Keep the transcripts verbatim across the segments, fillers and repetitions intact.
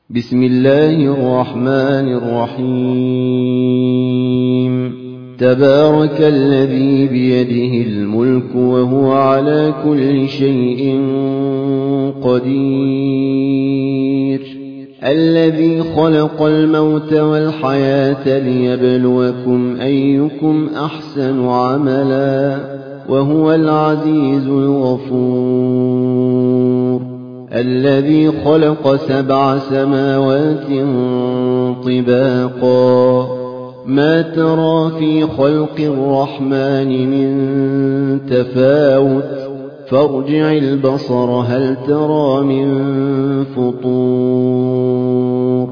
بسم الله الرحمن الرحيم تبارك الذي بيده الملك وهو على كل شيء قدير الذي خلق الموت والحياة ليبلوكم أيكم أحسن عملا وهو العزيز الغفور الذي خلق سبع سماوات طباقا ما ترى في خلق الرحمن من تفاوت فارجع البصر هل ترى من فطور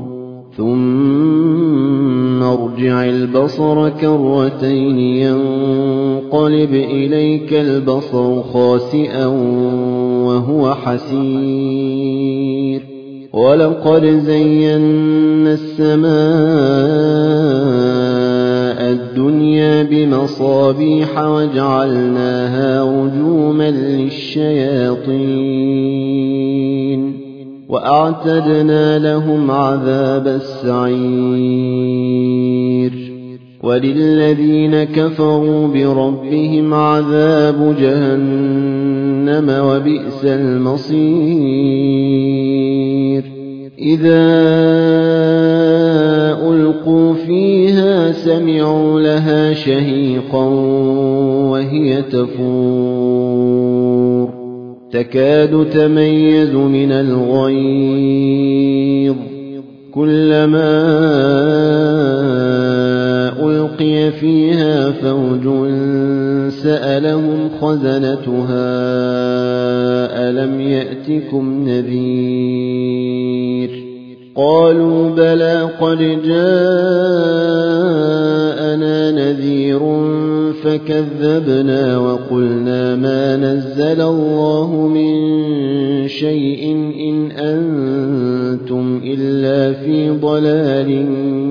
ثم ارجع البصر كرتين ينقلب إليك البصر خاسئا وهو حسير ولقد زينا السماء الدنيا بمصابيح وجعلناها رجوما للشياطين وأعتدنا لهم عذاب السعير وللذين كفروا بربهم عذاب جهنم وبئس المصير إذا ألقوا فيها سمعوا لها شهيقا وهي تفور تكاد تميز من الغيظ كلما ألقي فيها فوج سألهم خزنتها ألم يأتكم نذير قالوا بلى قد جاءنا نذير فكذبنا وقلنا ما نزل الله من شيء إن أنتم إلا في ضلال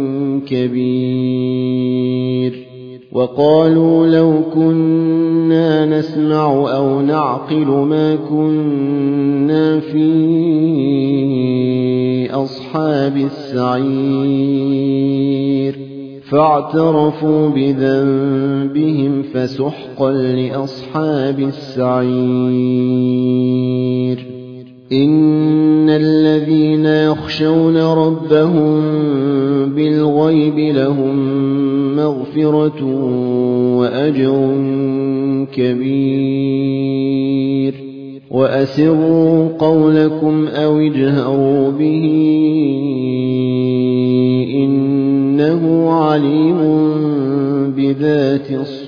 كبير وقالوا لو كنا نسمع أو نعقل ما كنا في أصحاب السعير فاعترفوا بذنبهم فسحقا لأصحاب السعير إن الذين يخشون ربهم بالغيب لهم مغفرة وأجر كبير وأسروا قولكم أو اجهروا به إنه عليم بذات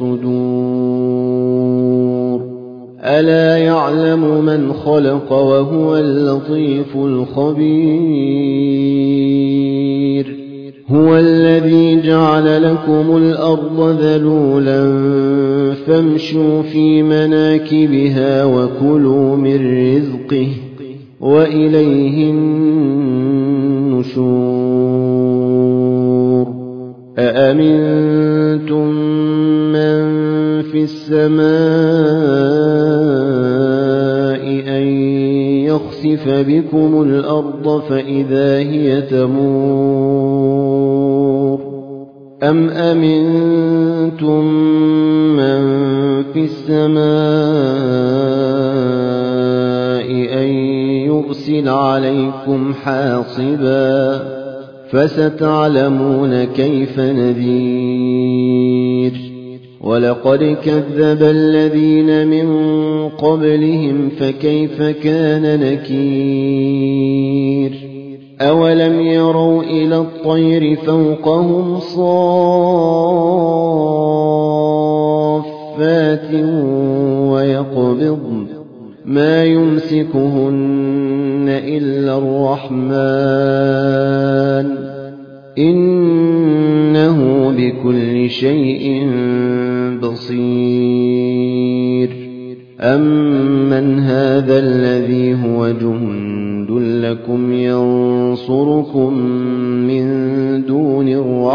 الصدور ألا يعلم من خلق وهو اللطيف الخبير هو الذي جعل لكم الأرض ذلولا فامشوا في مناكبها وكلوا من رزقه وإليه النشور أأمنتم من في السماء أن يخسف بكم الأرض فإذا هي تمور أم أمنتم من في السماء أن يرسل عليكم حاصبا فستعلمون كيف نذير ولقد كذب الذين من قبلهم فكيف كان نكير أولم يروا إلى الطير فوقهم صافات ويقبضن ما يمسكهن إلا الرحمن إنه بكل شيء بصير أمن هذا الذي هو جند لكم ينصركم من دون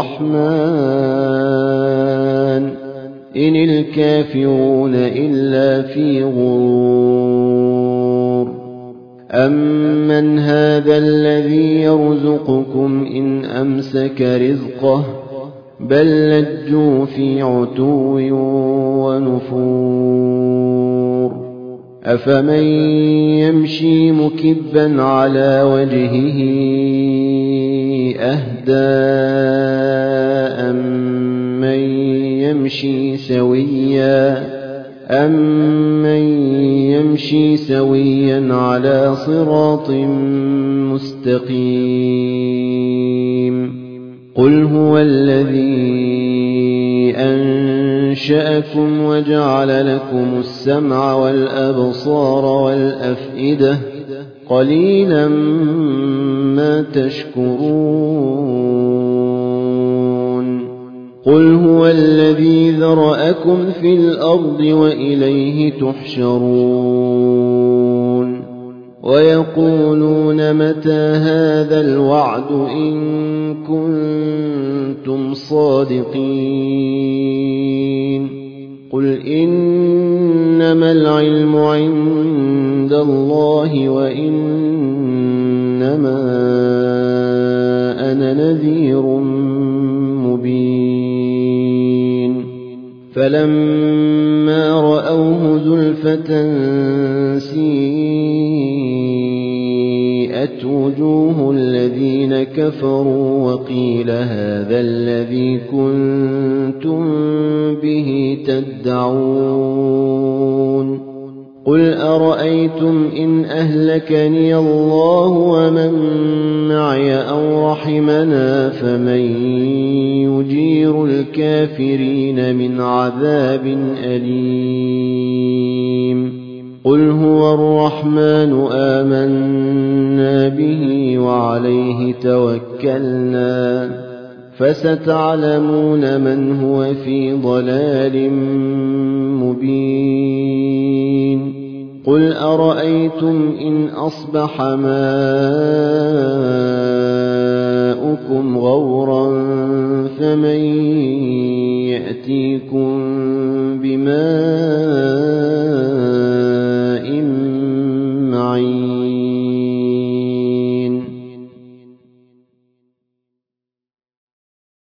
الرحمن إن الكافرون إلا في غرور أَمَّنْ هَٰذَا الَّذِي يَرْزُقُكُمْ إِنْ أَمْسَكَ رِزْقَهُ بَل لَّجُّوا فِي عُتُوٍّ وَنُفُورٍ أَفَمَن يَمْشِي مُكِبًّا عَلَىٰ وَجْهِهِ أَهْدَىٰ أَمَّن يَمْشِي سَوِيًّا أَمَّن يَمْشِي سَوِيًّا عَلَىٰ صِرَاطٍ مُّسْتَقِيمٍ قُلْ هُوَ الَّذِي أَنشَأَكُمْ وَجَعَلَ لَكُمُ السَّمْعَ وَالْأَبْصَارَ وَالْأَفْئِدَةَ قَلِيلًا مَّا تَشْكُرُونَ قُلْ هُوَ الَّذِي ذَرَأَكُمْ فِي الْأَرْضِ وَإِلَيْهِ تُحْشَرُونَ وَيَقُولُونَ مَتَىٰ هَٰذَا الْوَعْدُ إِن كُنتُمْ صَادِقِينَ قُلْ إِنَّمَا الْعِلْمُ عِندَ اللَّهِ وَإِنَّمَا أَنَا نَذِيرٌ مُّبِينٌ فَلَمَّا رَأَوْهُ زُلْفَةً سِيئَتْ وُجُوهُ الَّذِينَ كَفَرُوا وَقِيلَ هَٰذَا الَّذِي كُنتُم بِهِ تَدَّعُونَ قُلْ أَرَأَيْتُمْ إِنْ أَهْلَكَنِيَ اللَّهُ وَمَن مَّعِيَ أَوْ رَحِمَنَا فَمَن يُجِيرُ الْكَافِرِينَ مِنْ عَذَابٍ أَلِيمٍ قُلْ هُوَ الرَّحْمَٰنُ آمَنَّا بِهِ وَعَلَيْهِ تَوَكَّلْنَا فَسَتَعْلَمُونَ مَنْ هُوَ فِي ضَلَالٍ مُّبِينٍ قُلْ أَرَأَيْتُمْ إِنْ أَصْبَحَ مَاؤُكُمْ غَوْرًا فَمَن يَأْتِيكُم